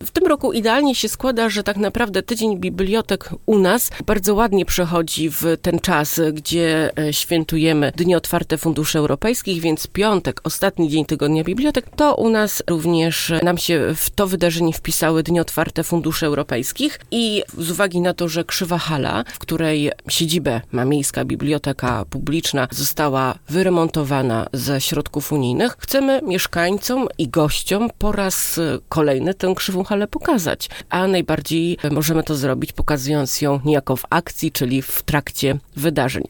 W tym roku idealnie się składa, że tak naprawdę Tydzień Bibliotek u nas bardzo ładnie przechodzi w ten czas, gdzie świętujemy Dni Otwarte Funduszy Europejskich, więc piątek, ostatni dzień tygodnia bibliotek, to u nas również nam się w to wydarzenie wpisały Dni Otwarte Funduszy Europejskich i z uwagi na to, że Krzywa Hala, w której siedzibę ma Miejska Biblioteka Publiczna, została wyremontowana ze środków unijnych, chcemy mieszkańcom i gościom po raz kolejny tę Krzywą Halę pokazać. A najbardziej możemy to zrobić, pokazując ją niejako w akcji, czyli w trakcie wydarzeń.